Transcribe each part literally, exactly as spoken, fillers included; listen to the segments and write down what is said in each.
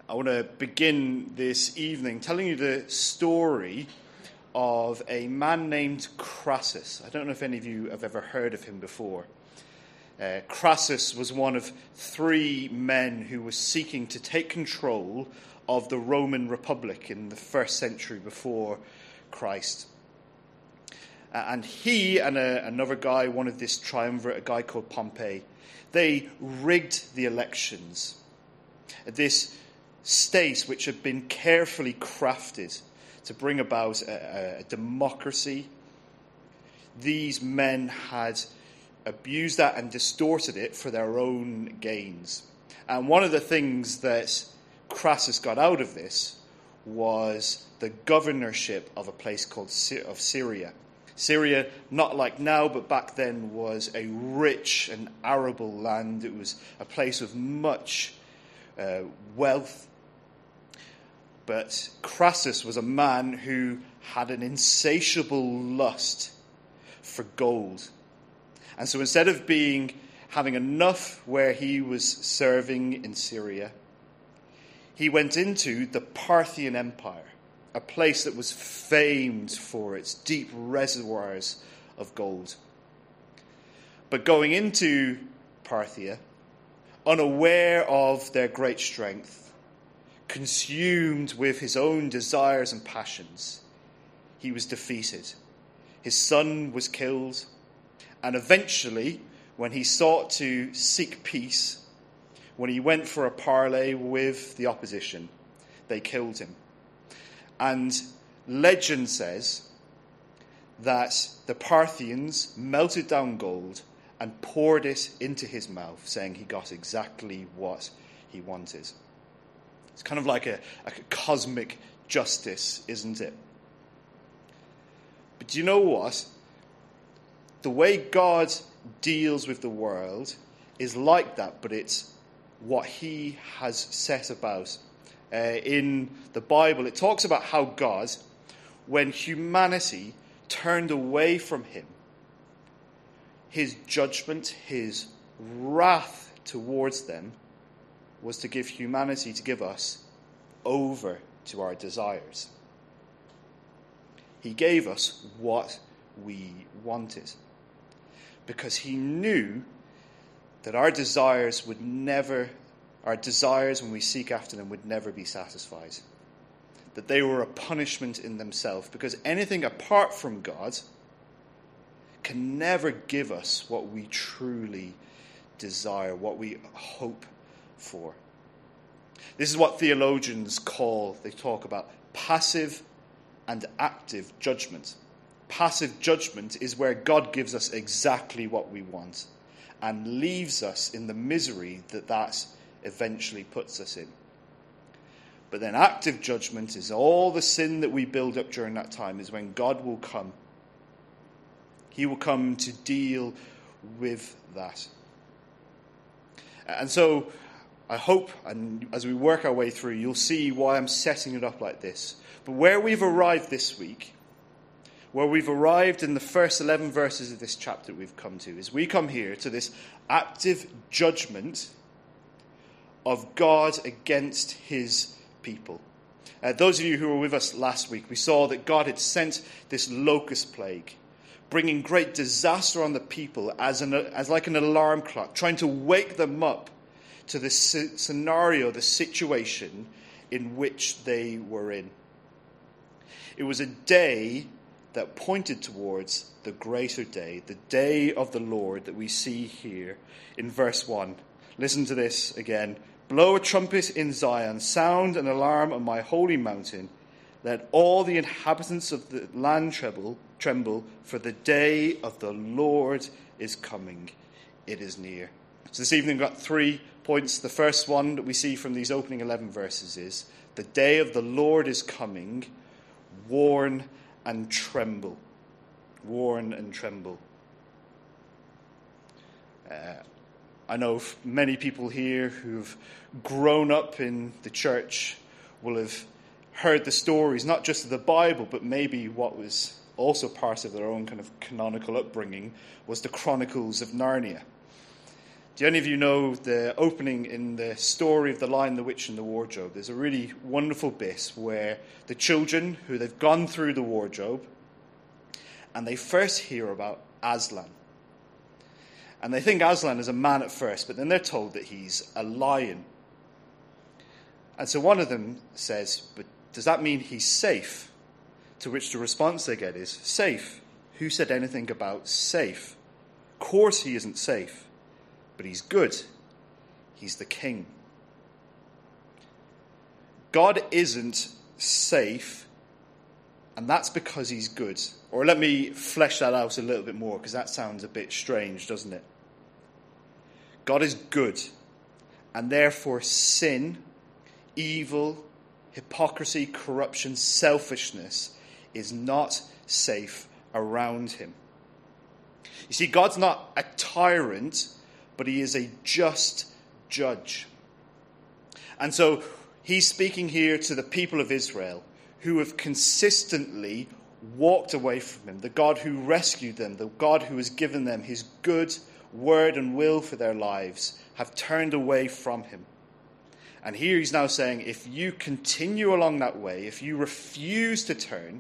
I want to begin this evening telling you the story of a man named Crassus. I don't know if any of you have ever heard of him before. Uh, Crassus was one of three men who was seeking to take control of the Roman Republic in the first century before Christ. Uh, and he and a, another guy, one of this triumvirate, a guy called Pompey, they rigged the elections. This state which had been carefully crafted to bring about a, a democracy, these men had abused that and distorted it for their own gains. And one of the things that Crassus got out of this was the governorship of a place called Sy- of Syria. Syria, not like now, but back then was a rich and arable land. It was a place of much uh, wealth. But Crassus was a man who had an insatiable lust for gold. And so instead of being having enough where he was serving in Syria, he went into the Parthian Empire, a place that was famed for its deep reservoirs of gold. But going into Parthia, unaware of their great strength, consumed with his own desires and passions, he was defeated. His son was killed, and eventually, when he sought to seek peace, when he went for a parley with the opposition, they killed him. And legend says that the Parthians melted down gold and poured it into his mouth, saying he got exactly what he wanted. It's kind of like a, a cosmic justice, isn't it? But do you know what? The way God deals with the world is like that, but it's what he has set about. Uh, in the Bible, it talks about how God, when humanity turned away from him, his judgment, his wrath towards them, was to give humanity, to give us over to our desires. He gave us what we wanted, because he knew that our desires would never, our desires when we seek after them would never be satisfied. That they were a punishment in themselves, because anything apart from God can never give us what we truly desire, what we hope for. This is what theologians call, they talk about passive and active judgment. Passive judgment is where God gives us exactly what we want and leaves us in the misery that that eventually puts us in. But then active judgment is all the sin that we build up during that time, is when God will come. He will come to deal with that. And so I hope, and as we work our way through, you'll see why I'm setting it up like this. But where we've arrived this week, where we've arrived in the first eleven verses of this chapter we've come to, is we come here to this active judgment of God against his people. Uh, those of you who were with us last week, we saw that God had sent this locust plague, bringing great disaster on the people as, an, as like an alarm clock, trying to wake them up to the scenario, the situation in which they were in. It was a day that pointed towards the greater day, the day of the Lord that we see here in verse one. Listen to this again. Blow a trumpet in Zion, sound an alarm on my holy mountain. Let all the inhabitants of the land tremble, tremble, for the day of the Lord is coming. It is near. So this evening we've got three points. The first one that we see from these opening eleven verses is, the day of the Lord is coming, warn and tremble. Warn and tremble. Uh, I know many people here who've grown up in the church will have heard the stories, not just of the Bible, but maybe what was also part of their own kind of canonical upbringing was the Chronicles of Narnia. Do any of you know the opening in the story of The Lion, the Witch, and the Wardrobe? There's a really wonderful bit where the children, who they've gone through the wardrobe, and they first hear about Aslan. And they think Aslan is a man at first, but then they're told that he's a lion. And so one of them says, but does that mean he's safe? To which the response they get is, safe? Who said anything about safe? Of course he isn't safe. But he's good. He's the king. God isn't safe, and that's because he's good. Or let me flesh that out a little bit more, because that sounds a bit strange, doesn't it? God is good, and therefore sin, evil, hypocrisy, corruption, selfishness is not safe around him. You see, God's not a tyrant, but he is a just judge. And so he's speaking here to the people of Israel who have consistently walked away from him, the God who rescued them, the God who has given them his good word and will for their lives, have turned away from him. And here he's now saying, if you continue along that way, if you refuse to turn,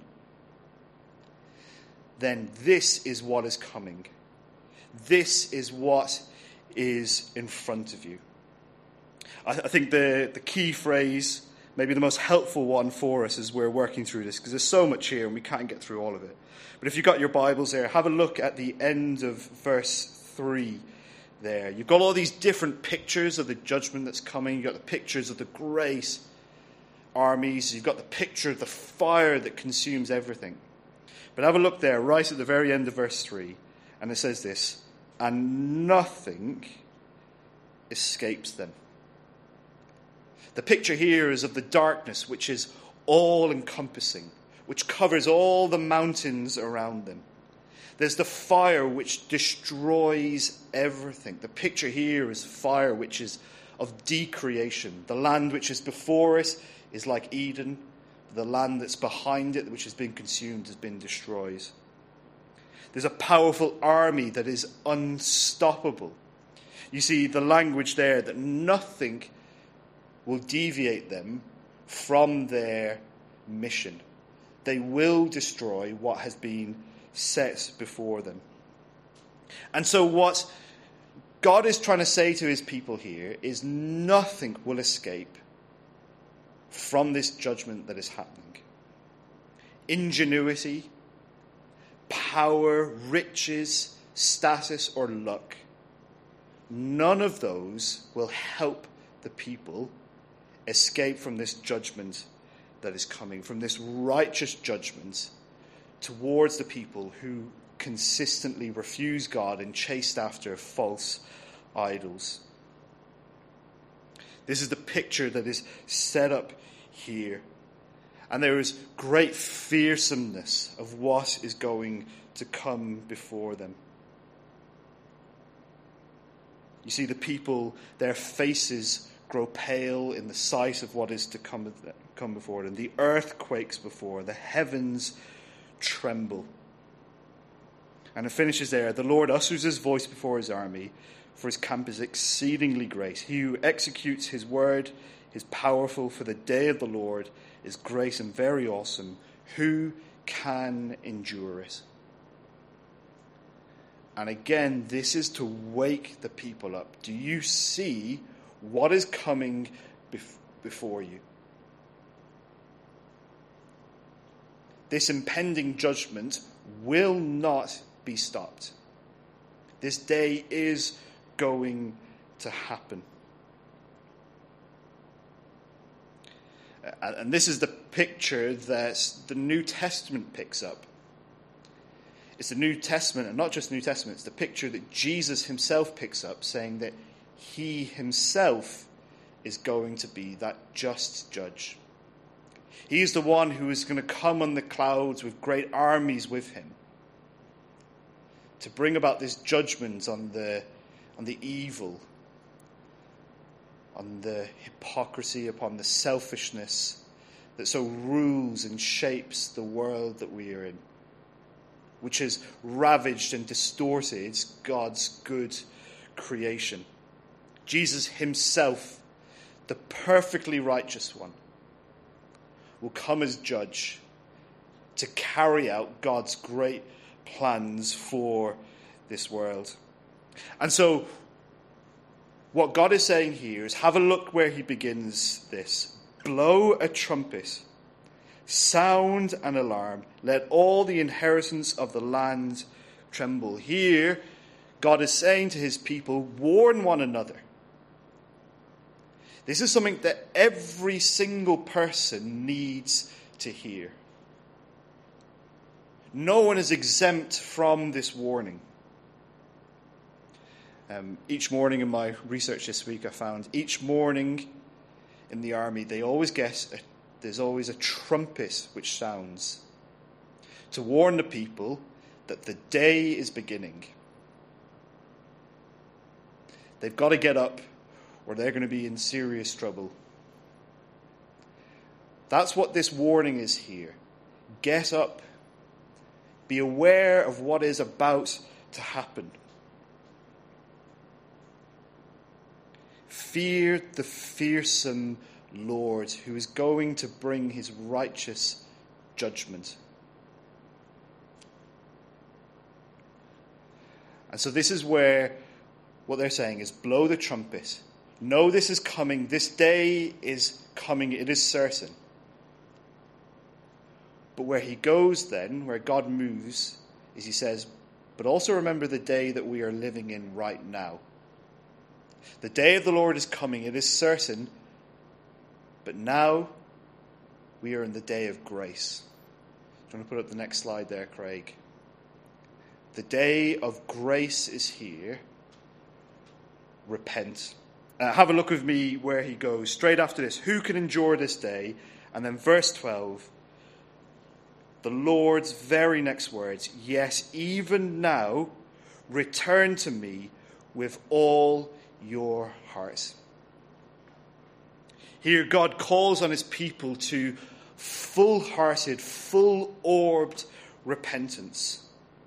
then this is what is coming. This is what is in front of you. I, I think the, the key phrase, maybe the most helpful one for us as we're working through this, because there's so much here and we can't get through all of it. But if you've got your Bibles there, have a look at the end of verse three there. You've got all these different pictures of the judgment that's coming. You've got the pictures of the great armies. You've got the picture of the fire that consumes everything. But have a look there, right at the very end of verse three. And it says this, and nothing escapes them. The picture here is of the darkness, which is all-encompassing, which covers all the mountains around them. There's the fire which destroys everything. The picture here is fire which is of decreation. The land which is before it is like Eden. The land that's behind it, which has been consumed, has been destroyed. There's a powerful army that is unstoppable. You see the language there that nothing will deviate them from their mission. They will destroy what has been set before them. And so what God is trying to say to his people here is nothing will escape from this judgment that is happening. Ingenuity, power, riches, status, or luck, none of those will help the people escape from this judgment that is coming, from this righteous judgment towards the people who consistently refuse God and chased after false idols. This is the picture that is set up here. And there is great fearsomeness of what is going to come before them. You see the people, their faces grow pale in the sight of what is to come, come before them. The earth quakes before, the heavens tremble. And it finishes there. The Lord utters his voice before his army, for his camp is exceedingly great. He who executes his word is powerful, for the day of the Lord is great and very awesome. Who can endure it? And again, this is to wake the people up. Do you see what is coming bef- before you? This impending judgment will not be stopped. This day is going to happen. And this is the picture that the New Testament picks up. It's the New Testament, and not just the New Testament, it's the picture that Jesus himself picks up, saying that he himself is going to be that just judge. He is the one who is going to come on the clouds with great armies with him to bring about this judgment on the, on the evil, on the hypocrisy, upon the selfishness that so rules and shapes the world that we are in, which has ravaged and distorted God's good creation. Jesus himself, the perfectly righteous one, will come as judge to carry out God's great plans for this world. And so, what God is saying here is, have a look where he begins this. Blow a trumpet, sound an alarm, let all the inheritance of the land tremble. Here, God is saying to his people, warn one another. This is something that every single person needs to hear. No one is exempt from this warning. Um, each morning in my research this week, I found each morning in the army, they always get a, there's always a trumpet which sounds to warn the people that the day is beginning. They've got to get up, or they're going to be in serious trouble. That's what this warning is here. Get up. Be aware of what is about to happen. Fear the fearsome Lord who is going to bring his righteous judgment. And so this is where what they're saying is, blow the trumpet. Know this is coming. This day is coming. It is certain. But where he goes then, where God moves, is he says, but also remember the day that we are living in right now. The day of the Lord is coming. It is certain. But now we are in the day of grace. Do you want to put up the next slide there, Craig? The day of grace is here. Repent. Uh, have a look with me where he goes. Straight after this, who can endure this day? And then verse twelve, the Lord's very next words, yes, even now, return to me with all your heart. Here God calls on his people to full-hearted, full-orbed repentance.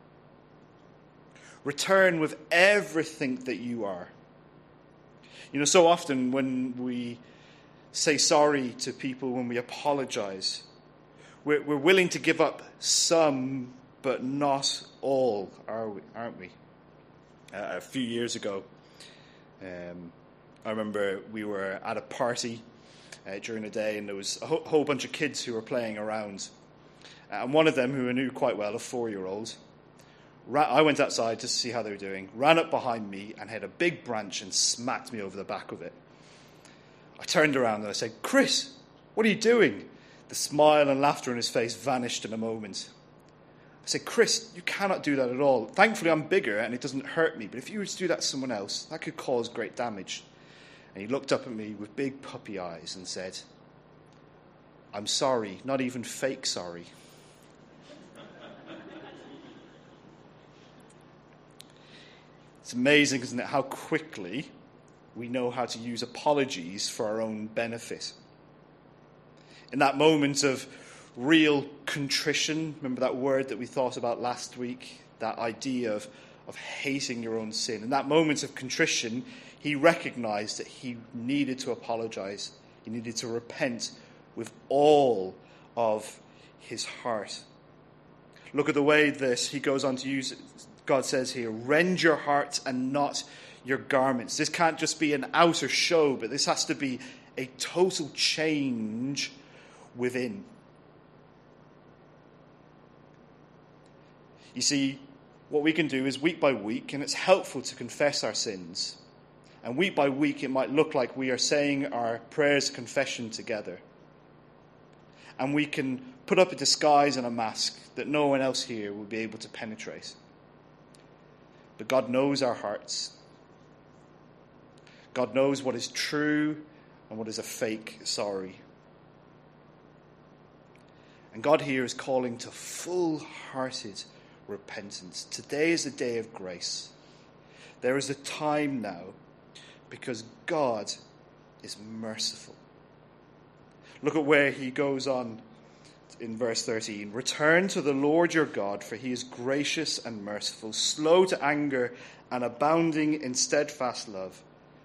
Return with everything that you are. You know, so often when we say sorry to people, when we apologize, we're, we're willing to give up some, but not all, are we, aren't we? Uh, a few years ago, um, I remember we were at a party uh, during the day, and there was a ho- whole bunch of kids who were playing around. And one of them, who I knew quite well, a four-year-old, I went outside just to see how they were doing, ran up behind me and had a big branch and smacked me over the back of it. I turned around and I said, Chris, what are you doing? The smile and laughter on his face vanished in a moment. I said, Chris, you cannot do that at all. Thankfully, I'm bigger and it doesn't hurt me. But if you were to do that to someone else, that could cause great damage. And he looked up at me with big puppy eyes and said, I'm sorry, not even fake sorry. It's amazing, isn't it, how quickly we know how to use apologies for our own benefit. In that moment of real contrition, remember that word that we thought about last week, that idea of, of hating your own sin. In that moment of contrition, he recognized that he needed to apologize. He needed to repent with all of his heart. Look at the way that he goes on to use it. God says here, rend your hearts and not your garments. This can't just be an outer show, but this has to be a total change within. You see, what we can do is week by week, and it's helpful to confess our sins. And week by week, it might look like we are saying our prayers of confession together. And we can put up a disguise and a mask that no one else here will be able to penetrate. But God knows our hearts. God knows what is true and what is a fake sorry. And God here is calling to full-hearted repentance. Today is the day of grace. There is a time now because God is merciful. Look at where he goes on in verse thirteen. Return to the Lord your God, for he is gracious and merciful, slow to anger and abounding in steadfast love,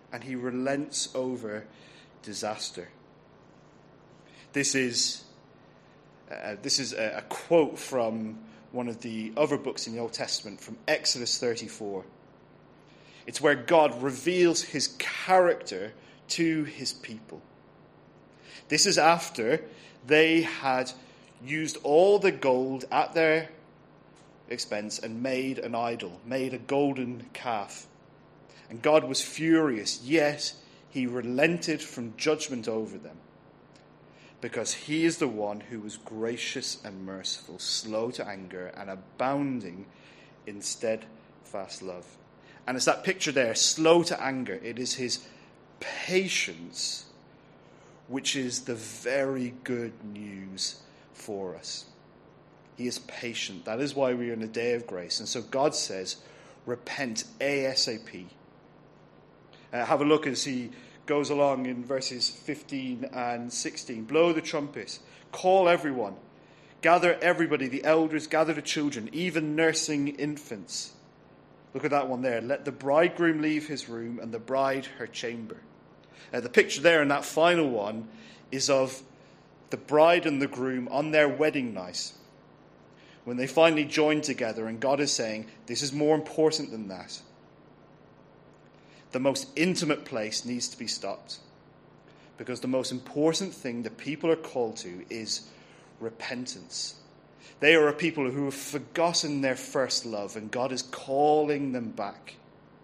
and he relents over disaster. This is uh, this is a, a quote from one of the other books in the Old Testament, from Exodus thirty-four. It's where God reveals his character to his people. This is after they had used all the gold at their expense and made an idol, made a golden calf. And God was furious, yet he relented from judgment over them, because he is the one who was gracious and merciful, slow to anger, and abounding in steadfast love. And it's that picture there, slow to anger. It is his patience, which is the very good news for us. He is patient. That is why we are in a day of grace. And so God says, repent ASAP. Uh, have a look as he goes along in verses fifteen and sixteen. Blow the trumpet. Call everyone. Gather everybody, the elders, gather the children, even nursing infants. Look at that one there. Let the bridegroom leave his room and the bride her chamber. Uh, the picture there in that final one is of the bride and the groom on their wedding night, when they finally join together, and God is saying, this is more important than that. The most intimate place needs to be stopped, because the most important thing that people are called to is repentance. They are a people who have forgotten their first love, and God is calling them back.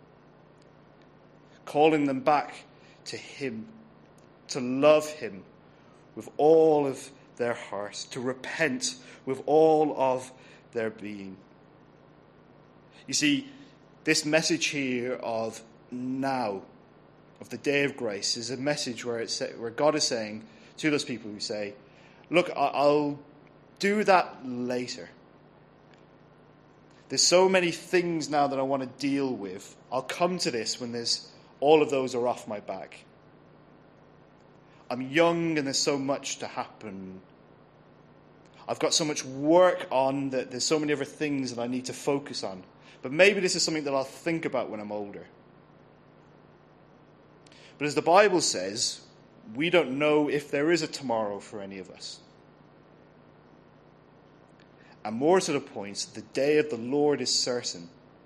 Calling them back to him, to love him with all of their heart, to repent with all of their being. You see, this message here of now, of the day of grace, is a message where it's where God is saying to those people who say, look, I'll do that later. There's so many things now that I want to deal with. I'll come to this when there's all of those are off my back. I'm young and there's so much to happen. I've got so much work on that there's so many other things that I need to focus on. But maybe this is something that I'll think about when I'm older. But as the Bible says, we don't know if there is a tomorrow for any of us. And more to the point, the day of the Lord is certain.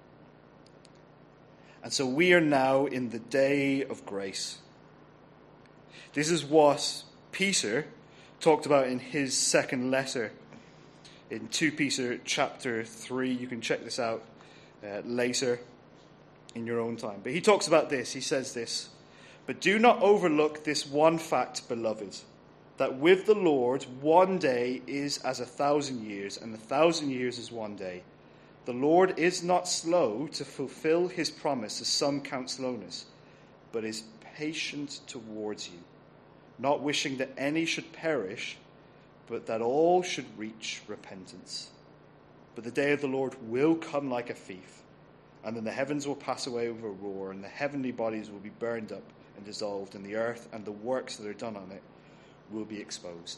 And so we are now in the day of grace. This is what Peter talked about in his second letter in Second Peter chapter three. You can check this out uh, later in your own time. But he talks about this. He says this, but do not overlook this one fact, beloved, that with the Lord one day is as a thousand years, and a thousand years is one day. The Lord is not slow to fulfill his promise, as some count slowness, but is patient towards you, not wishing that any should perish, but that all should reach repentance. But the day of the Lord will come like a thief, and then the heavens will pass away with a roar, and the heavenly bodies will be burned up and dissolved, and the earth and the works that are done on it will be exposed.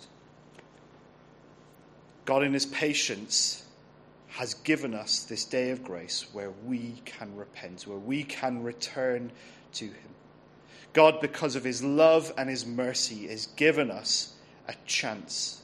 God in his patience has given us this day of grace where we can repent, where we can return to him. God, because of his love and his mercy, has given us a chance,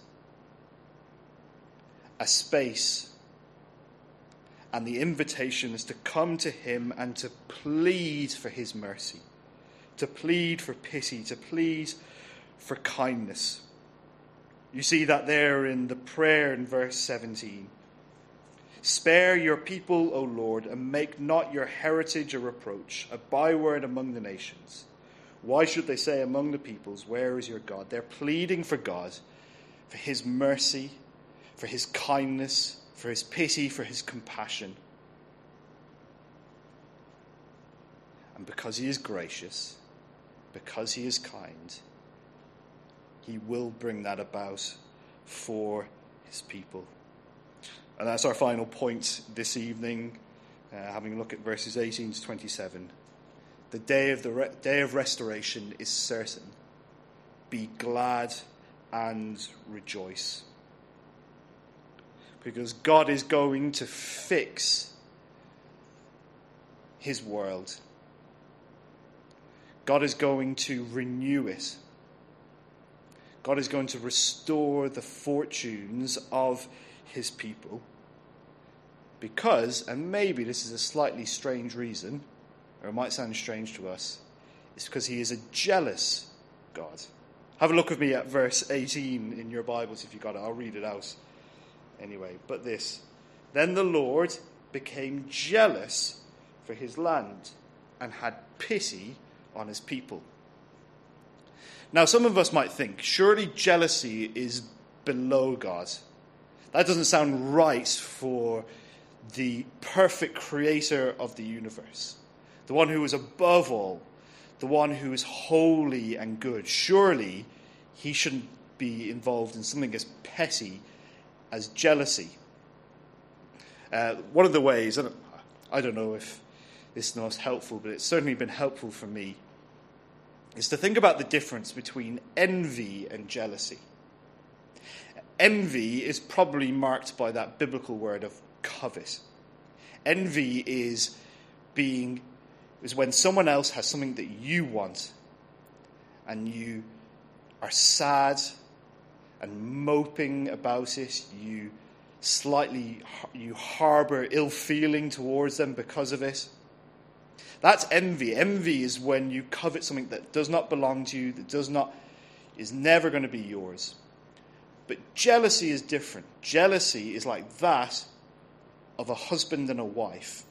a space, and the invitation is to come to him and to plead for his mercy, to plead for pity, to plead for kindness. You see that there in the prayer in verse seventeen. Spare your people, O Lord, and make not your heritage a reproach, a byword among the nations. Why should they say among the peoples, where is your God? They're pleading for God, for his mercy, for his kindness, for his pity, for his compassion. And because he is gracious, because he is kind, he will bring that about for his people. And that's our final point this evening, uh, having a look at verses eighteen to twenty-seven. The day of the re- day of restoration is certain. Be glad and rejoice, because God is going to fix his world. God is going to renew it. God is going to restore the fortunes of his people. Because, and maybe this is a slightly strange reason, or it might sound strange to us, it's because he is a jealous God. Have a look with me at verse eighteen in your Bibles if you got it. I'll read it out anyway. But this, then the Lord became jealous for his land and had pity on his people. Now, some of us might think, surely jealousy is below God. That doesn't sound right for the perfect creator of the universe, the one who is above all, the one who is holy and good. Surely he shouldn't be involved in something as petty as jealousy. Uh, one of the ways, I don't, I don't know if this is most helpful, but it's certainly been helpful for me, is to think about the difference between envy and jealousy. Envy is probably marked by that biblical word of covet. Envy is being is when someone else has something that you want and you are sad and moping about it. You slightly you harbor ill feeling towards them because of it. That's envy. Envy is when you covet something that does not belong to you, that does not is never going to be yours. But jealousy is different. Jealousy is like that of a husband and a wife.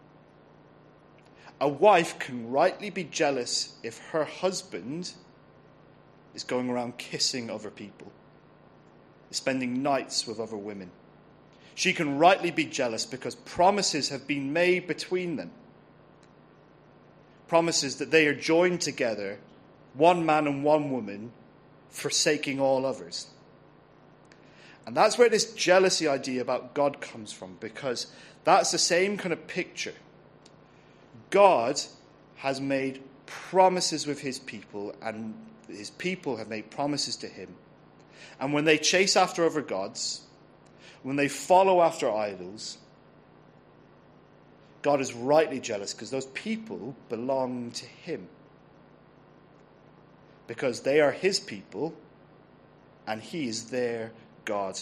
A wife can rightly be jealous if her husband is going around kissing other people, is spending nights with other women. She can rightly be jealous because promises have been made between them. Promises that they are joined together, one man and one woman, forsaking all others. And that's where this jealousy idea about God comes from, because that's the same kind of picture. God has made promises with his people, and his people have made promises to him. And when they chase after other gods, when they follow after idols, God is rightly jealous because those people belong to him. Because they are his people and he is their God.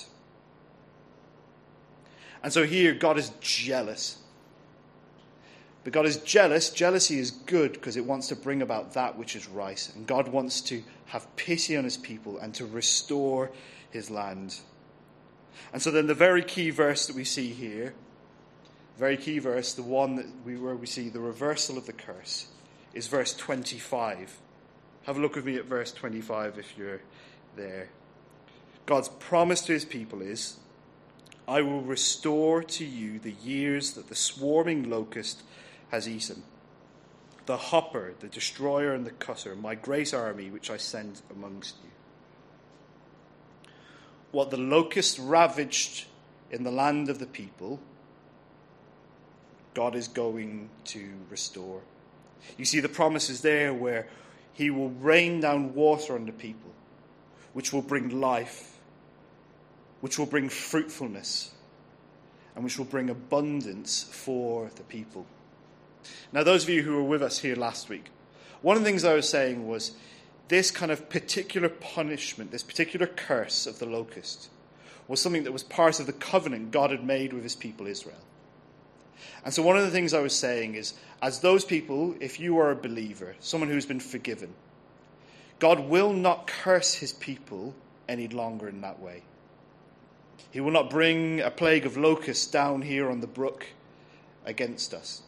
And so here God is jealous. But God is jealous. Jealousy is good because it wants to bring about that which is right. And God wants to have pity on his people and to restore his land. And so then the very key verse that we see here, very key verse, the one that we, where we see the reversal of the curse, is verse twenty-five. Have a look with me at verse twenty-five if you're there. God's promise to his people is, I will restore to you the years that the swarming locust has eaten, the hopper, the destroyer, and the cutter, my great army which I send amongst you. What the locust ravaged in the land of the people, God is going to restore. You see the promises there where he will rain down water on the people, which will bring life, which will bring fruitfulness, and which will bring abundance for the people. Now, those of you who were with us here last week, one of the things I was saying was this kind of particular punishment, this particular curse of the locust, was something that was part of the covenant God had made with his people Israel. And so one of the things I was saying is, as those people, if you are a believer, someone who's been forgiven, God will not curse his people any longer in that way. He will not bring a plague of locusts down here on the brook against us.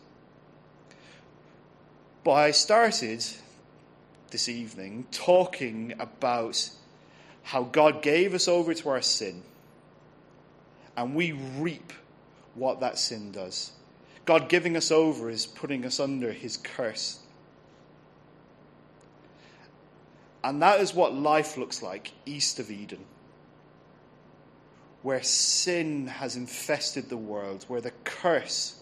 But I started this evening talking about how God gave us over to our sin, and we reap what that sin does. God giving us over is putting us under his curse. And that is what life looks like east of Eden, where sin has infested the world, where the curse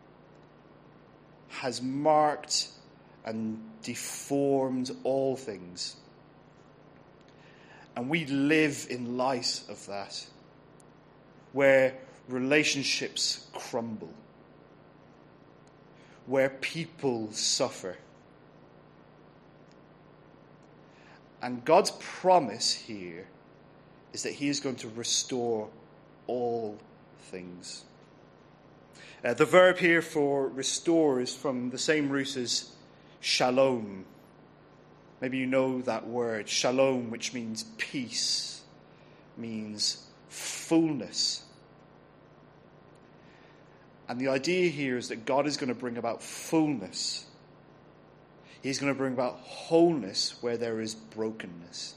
has marked and deformed all things. And we live in light of that, where relationships crumble, where people suffer, And God's promise here is that he is going to restore all things. Uh, the verb here for restore is from the same root as shalom. Maybe you know that word, shalom, which means peace, means fullness. And the idea here is that God is going to bring about fullness. He's going to bring about wholeness where there is brokenness.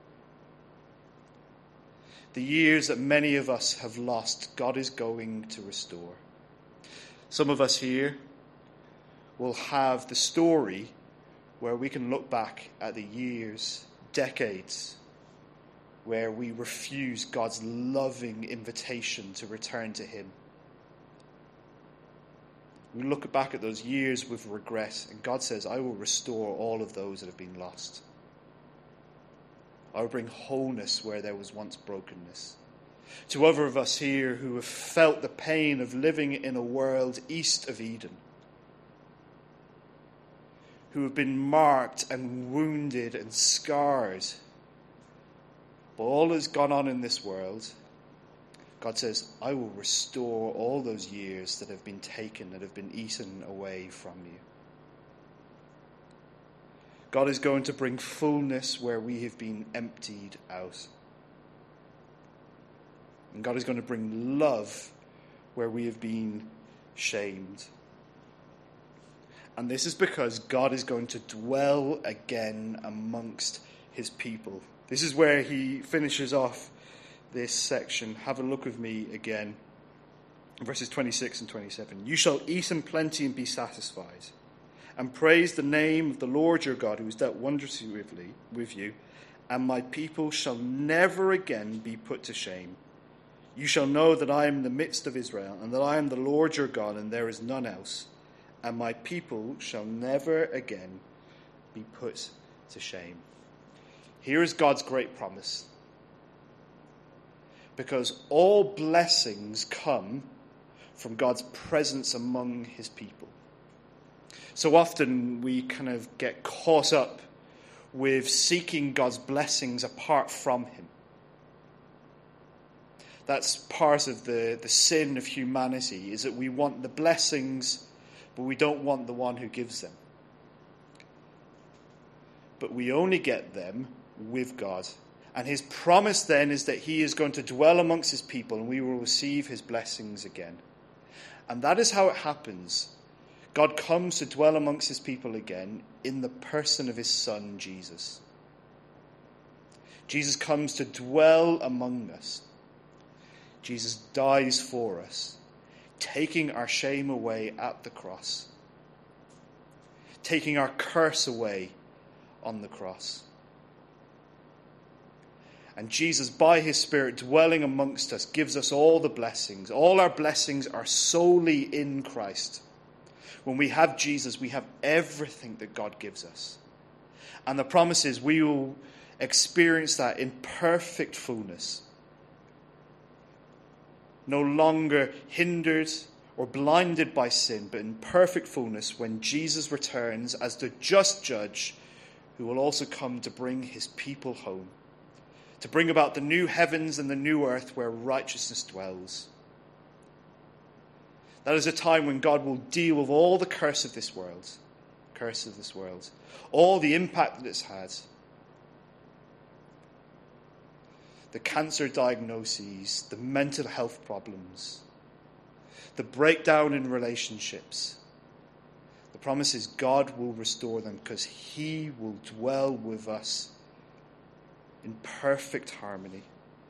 The years that many of us have lost, God is going to restore. Some of us here will have the story where we can look back at the years, decades, where we refuse God's loving invitation to return to him. We look back at those years with regret, and God says, I will restore all of those that have been lost. I will bring wholeness where there was once brokenness. To other of us here who have felt the pain of living in a world east of Eden, who have been marked and wounded and scarred by all that's gone on in this world, God says, I will restore all those years that have been taken, that have been eaten away from you. God is going to bring fullness where we have been emptied out. And God is going to bring love where we have been shamed. And this is because God is going to dwell again amongst his people. This is where he finishes off this section. Have a look with me again. Verses twenty-six and twenty-seven. You shall eat in plenty and be satisfied, and praise the name of the Lord your God, who has dealt wondrously with you, and my people shall never again be put to shame. You shall know that I am in the midst of Israel, and that I am the Lord your God, and there is none else, and my people shall never again be put to shame. Here is God's great promise. Because all blessings come from God's presence among his people. So often we kind of get caught up with seeking God's blessings apart from him. That's part of the, the sin of humanity, is that we want the blessings, but we don't want the one who gives them. But we only get them with God. And his promise then is that he is going to dwell amongst his people and we will receive his blessings again. And that is how it happens. God comes to dwell amongst his people again in the person of his son, Jesus. Jesus comes to dwell among us. Jesus dies for us, taking our shame away at the cross, taking our curse away on the cross. And Jesus, by his Spirit dwelling amongst us, gives us all the blessings. All our blessings are solely in Christ. When we have Jesus, we have everything that God gives us. And the promise is we will experience that in perfect fullness. No longer hindered or blinded by sin, but in perfect fullness when Jesus returns as the just judge who will also come to bring his people home. To bring about the new heavens and the new earth where righteousness dwells. That is a time when God will deal with all the curse of this world. Curse of this world. All the impact that it's had. The cancer diagnoses, the mental health problems, the breakdown in relationships. The promise is God will restore them because he will dwell with us in perfect harmony.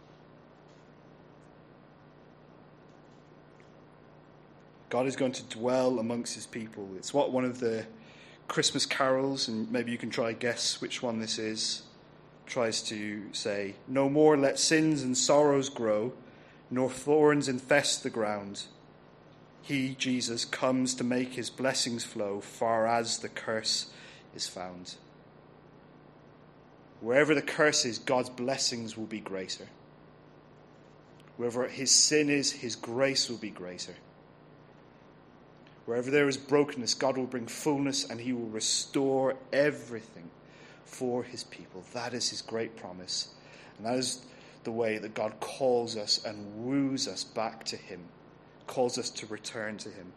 God is going to dwell amongst his people. It's what one of the Christmas carols, and maybe you can try guess which one this is, tries to say. No more let sins and sorrows grow, nor thorns infest the ground. He, Jesus, comes to make his blessings flow far as the curse is found. Wherever the curse is, God's blessings will be greater. Wherever his sin is, his grace will be greater. Wherever there is brokenness, God will bring fullness and he will restore everything for his people. That is his great promise. And that is the way that God calls us and woos us back to him, calls us to return to him.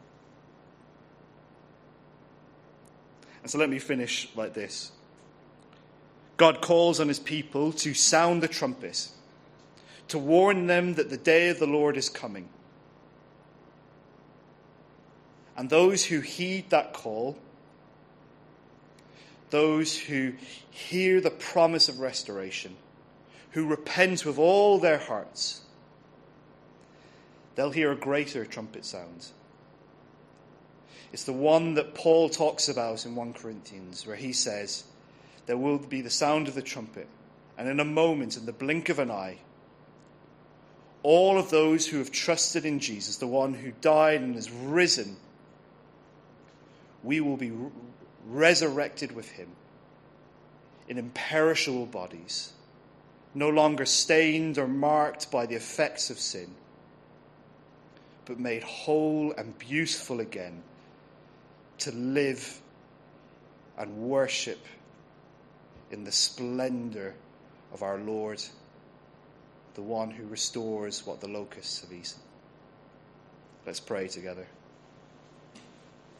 And so let me finish like this. God calls on his people to sound the trumpet, to warn them that the day of the Lord is coming. And those who heed that call, those who hear the promise of restoration, who repent with all their hearts, they'll hear a greater trumpet sound. It's the one that Paul talks about in First Corinthians, where he says, there will be the sound of the trumpet, and in a moment, in the blink of an eye, all of those who have trusted in Jesus, the one who died and is risen, we will be re- resurrected with him in imperishable bodies, no longer stained or marked by the effects of sin, but made whole and beautiful again to live and worship in the splendor of our Lord, the one who restores what the locusts have eaten. Let's pray together.